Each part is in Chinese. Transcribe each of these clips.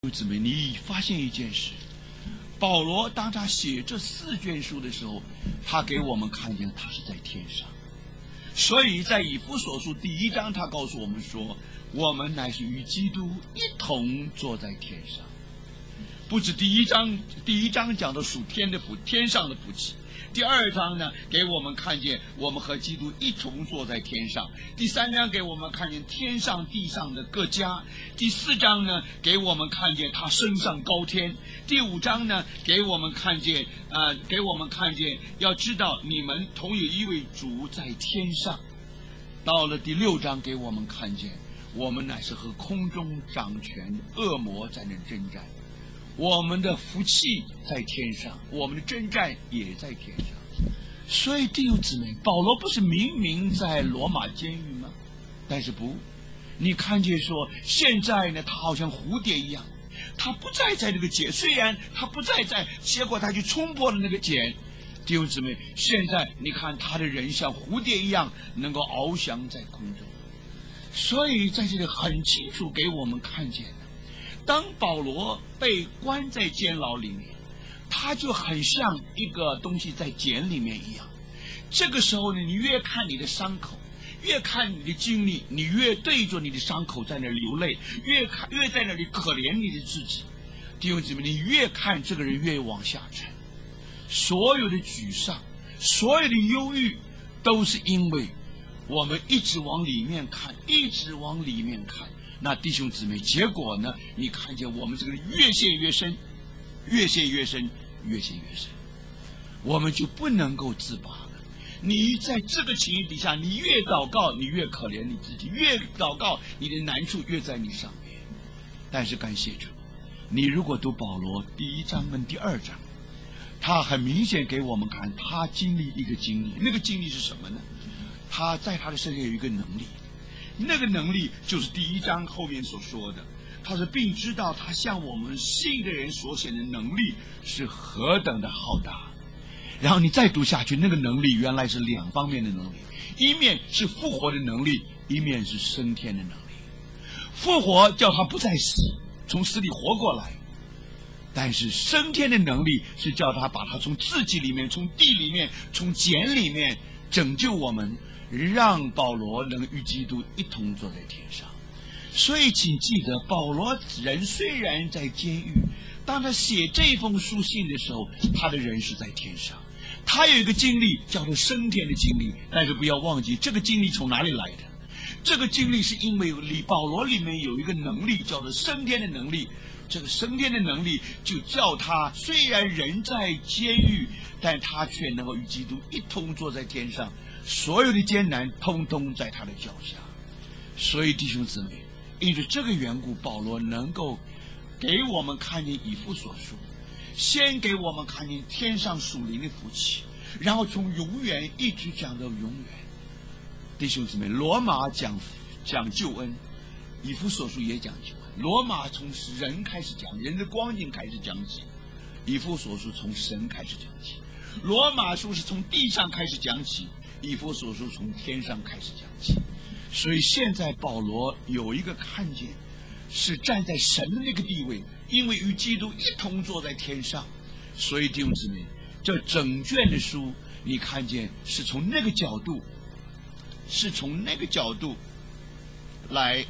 弟兄姊妹，你发现一件事，保罗当他写这4卷书的时候，他给我们看见他是在天上。所以在以弗所书第1章，他告诉我们说，我们乃是与基督一同坐在天上。不止第一章讲的属天的福，天上的福气。第2章呢，给我们看见我们和基督一同坐在天上。第3章给我们看见天上地上的各家。第4章呢，给我们看见他升上高天。第5章呢，给我们看见要知道你们同有一位主在天上。到了第6章，给我们看见我们乃是和空中掌权的恶魔在那征战。我们的福气在天上，我们的征战也在天上。所以弟兄姊妹，保罗不是明明在罗马监狱吗？但是不，你看见说现在呢，他好像蝴蝶一样，他不再在那个茧，虽然他不再在，结果他就冲破了那个茧。弟兄姊妹，现在你看他的人像蝴蝶一样，能够翱翔在空中。所以在这里很清楚给我们看见，当保罗被关在监牢里面，他就很像一个东西在茧里面一样。这个时候呢，你越看你的伤口，越看你的经历，你越对着你的伤口在那流泪，越在那里可怜你的自己。弟兄姊妹，你越看这个人越往下沉，所有的沮丧，所有的忧郁，都是因为我们一直往里面看，一直往里面看。那弟兄姊妹，结果呢，你看见我们这个越陷越深，越陷越深，越陷越深，我们就不能够自拔了。你在这个情形底下，你越祷告，你越可怜你自己，越祷告，你的难处越在你上面。但是感谢主，你如果读保罗第1章跟第2章，他很明显给我们看他经历一个经历，那个经历是什么呢？他在他的身上有一个能力，那个能力就是第1章后面所说的，他说并知道他向我们信的人所显的能力是何等的浩大。然后你再读下去，那个能力原来是2方面的能力，一面是复活的能力，一面是升天的能力。复活叫他不再死，从死里活过来，但是升天的能力是叫他把他从自己里面，从地里面，从茧里面拯救我们，让保罗能与基督一同坐在天上。所以请记得，保罗人虽然在监狱，当他写这封书信的时候，他的人是在天上。他有一个经历叫做升天的经历，但是不要忘记这个经历从哪里来的。这个经历是因为保罗里面有一个能力叫做升天的能力，这个升天的能力就叫他虽然人在监狱，但他却能够与基督一同坐在天上，所有的艰难通通在他的脚下。所以弟兄姊妹，因着这个缘故，保罗能够给我们看见以弗所书，先给我们看见天上属灵的福气，然后从永远一直讲到永远。弟兄姊妹，罗马讲救恩，以弗所书也讲救恩。罗马从人开始讲，人的光景开始讲起，以弗所书从神开始讲起。罗马书是从地上开始讲起，以弗所书从天上开始讲起。所以现在保罗有一个看见，是站在神的那个地位，因为与基督一同坐在天上。所以弟兄姊妹，这整卷的书你看见是从那个角度，是从那个角度来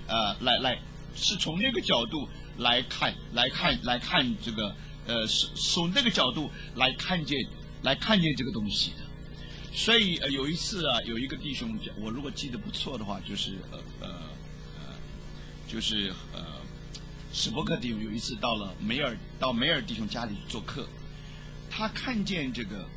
看这个是从那个角度来看见这个东西的。所以有一次啊，有一个弟兄讲，我如果记得不错的话，史伯克弟兄有一次到梅尔弟兄家里做客，他看见这个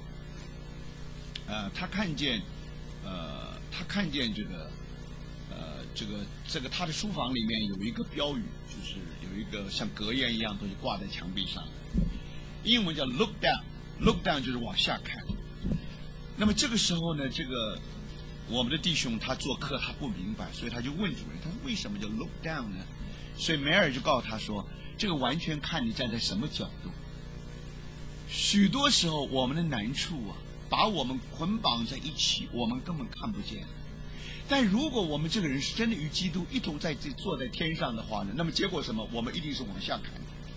他的书房里面有一个标语，就是有一个像格言一样东西挂在墙壁上，英文叫 look down 就是往下看。那么这个时候呢，我们的弟兄他做客他不明白，所以他就问主人，他说为什么叫 look down 呢？所以梅尔就告诉他说，这个完全看你站在什么角度。许多时候我们的难处啊，把我们捆绑在一起，我们根本看不见。但如果我们这个人是真的与基督一同坐在天上的话呢，那么结果什么？我们一定是往下看的。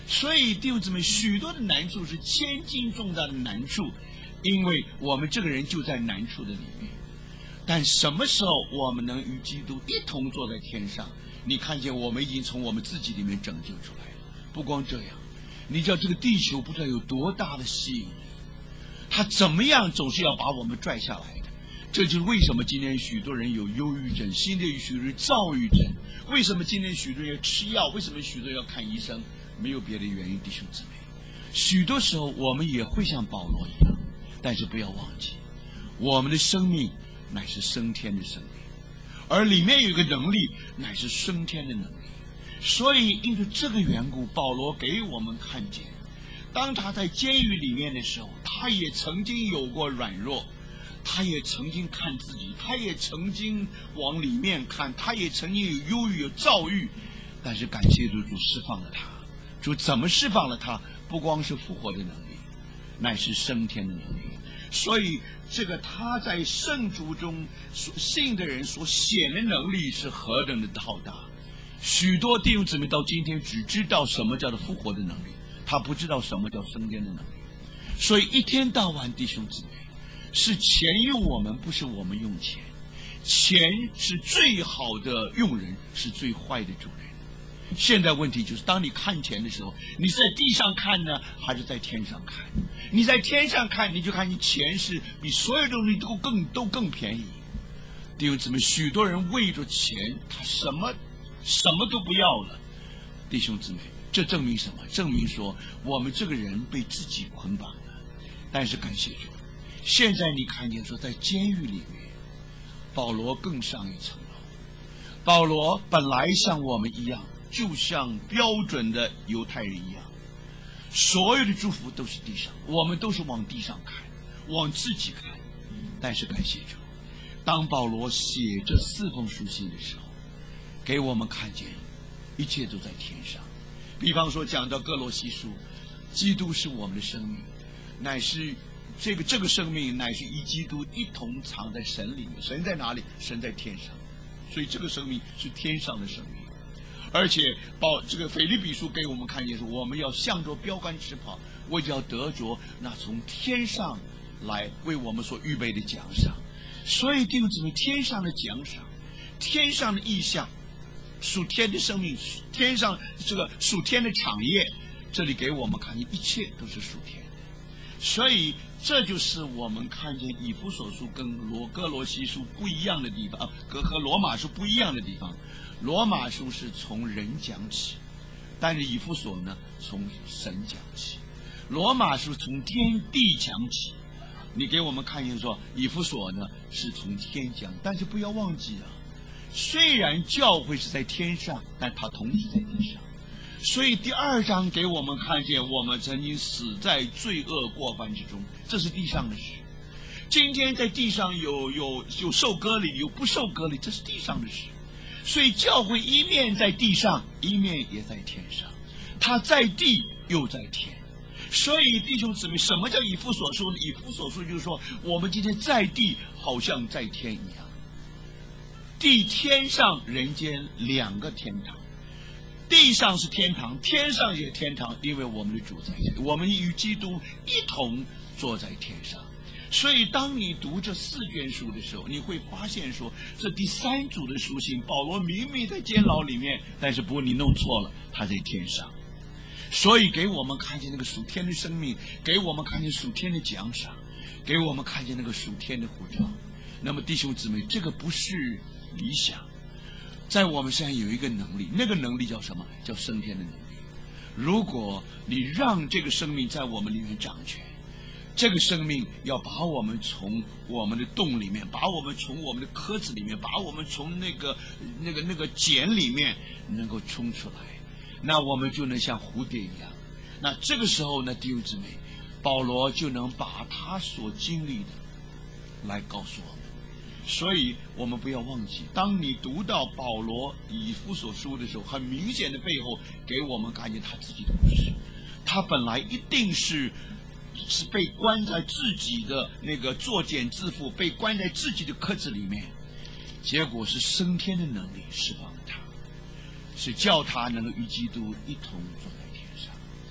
所以弟兄姊妹，许多的难处是千斤重担的难处，因为我们这个人就在难处的里面。但什么时候我们能与基督一同坐在天上？你看见我们已经从我们自己里面拯救出来了。不光这样，你知道这个地球不知道有多大的吸引力，它怎么样总是要把我们拽下来的。这就是为什么今天许多人有忧郁症，新的许多人躁郁症，为什么今天许多人要吃药，为什么许多人要看医生？没有别的原因，弟兄姊妹。许多时候我们也会像保罗一样，但是不要忘记，我们的生命乃是升天的生命，而里面有一个能力乃是升天的能力。所以因着这个缘故，保罗给我们看见，当他在监狱里面的时候，他也曾经有过软弱，他也曾经看自己，他也曾经往里面看，他也曾经有忧郁有躁郁，但是感谢主，主释放了他。主怎么释放了他？不光是复活的能力，乃是升天的能力。所以这个他在圣主中所信的人所显的能力是何等的浩大。许多弟兄姊妹到今天只知道什么叫做复活的能力，他不知道什么叫升天的能力。所以一天到晚弟兄姊妹，是钱用我们，不是我们用钱。钱是最好的用人，是最坏的主人。现在问题就是，当你看钱的时候，你是在地上看呢，还是在天上看？你在天上看，你就看你钱是比所有东西都更便宜。弟兄姊妹，许多人为着钱，他什么都不要了。弟兄姊妹，这证明什么？证明说我们这个人被自己捆绑了。但是感谢主，现在你看见说，在监狱里面，保罗更上一层楼。保罗本来像我们一样，就像标准的犹太人一样，所有的祝福都是地上，我们都是往地上看，往自己看。但是感谢主，当保罗写这4封书信的时候，给我们看见一切都在天上。比方说讲到哥罗西书，基督是我们的生命，乃是这个生命乃是与基督一同藏在神里面。神在哪里？神在天上，所以这个生命是天上的生命。而且这个腓立比书给我们看见说，我们要向着标杆直跑，为了要得着那从天上来为我们所预备的奖赏。所以弟兄姊妹，天上的奖赏，天上的意象，属天的生命，天上这个属天的产业，这里给我们看见一切都是属天的。所以这就是我们看见以弗所书跟哥罗西书不一样的地方，和罗马书不一样的地方。罗马书是从人讲起，但是以弗所呢从神讲起。罗马书从天地讲起，你给我们看见说以弗所呢是从天讲。但是不要忘记啊，虽然教会是在天上，但它同时在地上。所以第2章给我们看见，我们曾经死在罪恶过犯之中，这是地上的事。今天在地上有受割礼，有不受割礼，这是地上的事。所以教会一面在地上，一面也在天上，它在地又在天。所以弟兄姊妹，什么叫以弗所书呢？以弗所书就是说，我们今天在地好像在天一样，地天上人间2个天堂，地上是天堂，天上也是天堂，因为我们的主在这里，我们与基督一同坐在天上。所以当你读这4卷书的时候，你会发现说，这第3组的书信，保罗明明在监牢里面，但是不过你弄错了，他在天上。所以给我们看见那个属天的生命，给我们看见属天的奖赏，给我们看见那个属天的呼召。那么弟兄姊妹，这个不是理想，在我们身上有一个能力，那个能力叫什么？叫升天的能力。如果你让这个生命在我们里面掌权，这个生命要把我们从我们的洞里面，把我们从我们的壳子里面，把我们从那个茧里面能够冲出来，那我们就能像蝴蝶一样。那这个时候呢，弟兄姊妹，保罗就能把他所经历的来告诉我们。所以我们不要忘记，当你读到保罗以弗所书的时候，很明显的背后给我们看见他自己的故事。他本来一定是被关在自己的那个作茧自缚，被关在自己的壳子里面，结果是升天的能力释放了他，是叫他能够与基督一同坐在天上。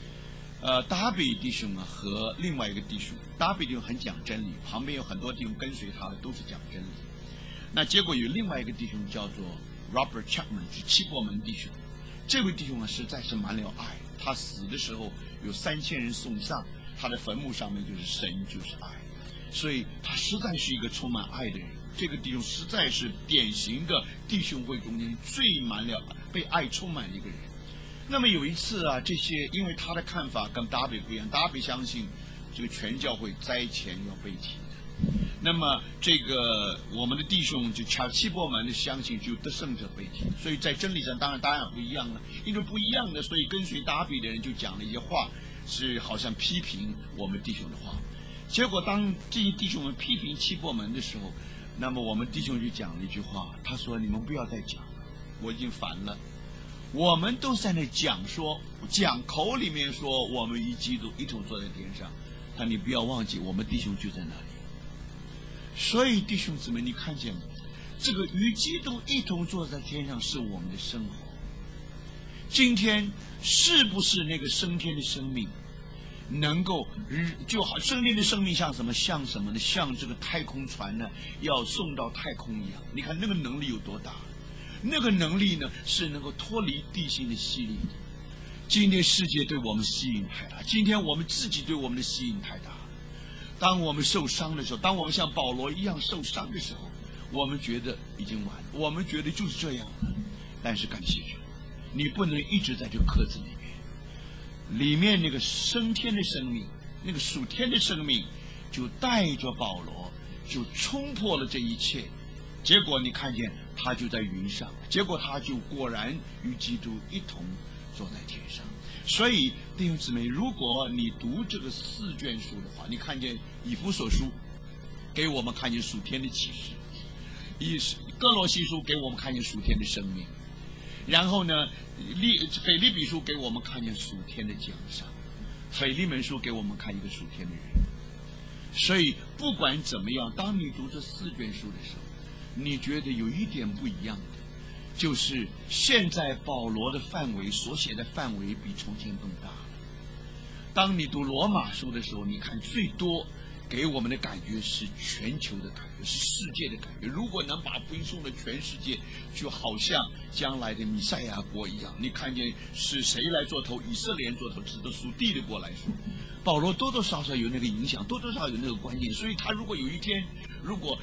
达比弟兄啊和另外一个弟兄，达比弟兄很讲真理，旁边有很多弟兄跟随他的都是讲真理。那结果有另外一个弟兄叫做 Robert Chapman， 是七伯门弟兄。这位弟兄啊实在是满了爱，他死的时候有3000人送上，他的坟墓上面就是神就是爱，所以他实在是一个充满爱的人。这个弟兄实在是典型的弟兄会中间最满了被爱充满的一个人。那么有一次啊，这些因为他的看法跟达比不一样，达比相信这个全教会灾前要被提的，那么这个我们的弟兄就七伯门的相信只有得胜者被提，所以在真理上当然不一样了。因为不一样的，所以跟随达比的人就讲了一些话，是好像批评我们弟兄的话。结果当这些弟兄们批评七伯门的时候，那么我们弟兄就讲了一句话，他说：“你们不要再讲了，我已经烦了。我们都在那讲口里面说我们与基督一同坐在天上，但你不要忘记我们弟兄就在那里。所以弟兄姊妹，你看见吗？这个与基督一同坐在天上是我们的生活。今天是不是那个升天的生命能够就好升天的生命像什么呢？像这个太空船呢要送到太空一样。你看那个能力有多大？那个能力呢是能够脱离地心的吸引的。今天世界对我们吸引太大，今天我们自己对我们的吸引太大。当我们受伤的时候，当我们像保罗一样受伤的时候，我们觉得已经晚了，我们觉得就是这样了。但是感谢主，你不能一直在这个壳子里面那个升天的生命，那个属天的生命就带着保罗就冲破了这一切。结果你看见他就在云上，结果他就果然与基督一同坐在天上。所以弟兄姊妹，如果你读这个4卷书的话，你看见以弗所书给我们看见属天的启示，哥罗西书给我们看见属天的生命，然后呢腓立比书给我们看见属天的奖赏，腓利门书给我们看一个属天的人。所以不管怎么样，当你读这4卷书的时候，你觉得有一点不一样的，就是现在保罗的范围所写的范围比从前更大了。当你读罗马书的时候，你看最多给我们的感觉是全球的感觉，是世界的感觉。如果能把福音送到全世界，就好像将来的弥赛亚国一样。你看见是谁来做头？以色列人做头，指的属地的国来说，保罗多多少少有那个影响，多多少少有那个关键。所以他如果有一天，如果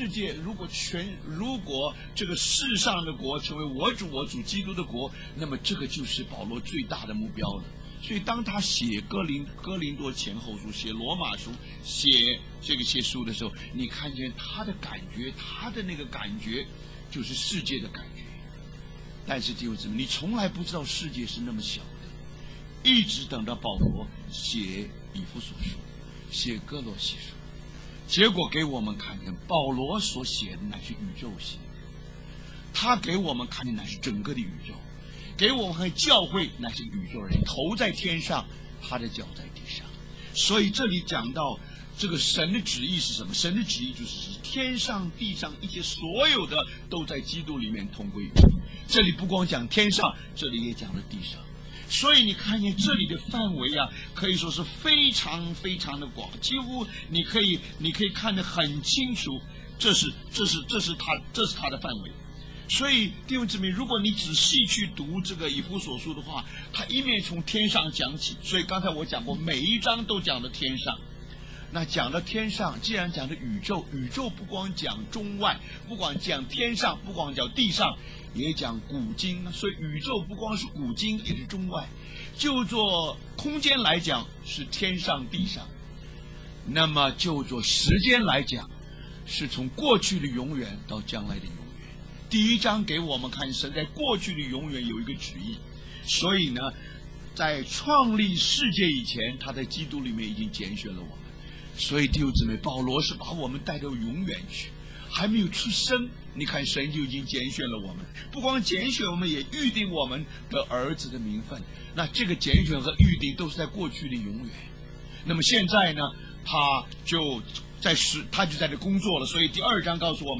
这个世上的国成为我主基督的国，那么这个就是保罗最大的目标了。所以当他写哥林多前后书，写罗马书，写书的时候，你看见他的感觉，他的那个感觉就是世界的感觉。但是弟兄姊妹，你从来不知道世界是那么小的，一直等到保罗写以弗所书，写哥罗西书，结果给我们看见保罗所写的乃是宇宙性，他给我们看见乃是整个的宇宙，给我们和教会乃是宇宙人，头在天上，他的脚在地上。所以这里讲到这个神的旨意是什么？神的旨意就是天上地上一切所有的都在基督里面同归于一。这里不光讲天上，这里也讲了地上。所以你看见这里的范围啊，可以说是非常非常的广，几乎你可以看得很清楚，这是他的范围。所以弟兄姊妹，如果你仔细去读这个以弗所书的话，它一面从天上讲起。所以刚才我讲过，每一章都讲到天上。那讲到天上，既然讲的宇宙，宇宙不光讲中外，不光讲天上，不光讲地上，也讲古今。所以宇宙不光是古今，也是中外。就做空间来讲，是天上地上；那么就做时间来讲，是从过去的永远到将来的永远。第1章给我们看神在过去的永远有一个旨意，所以呢，在创立世界以前，他在基督里面已经拣选了我们。所以弟兄姊妹，保罗是把我们带到永远去，还没有出生，你看神就已经拣选了我们，不光拣选我们，也预定我们的儿子的名分。那这个拣选和预定都是在过去的永远。那么现在呢，他就在这工作了。所以第2章告诉我们。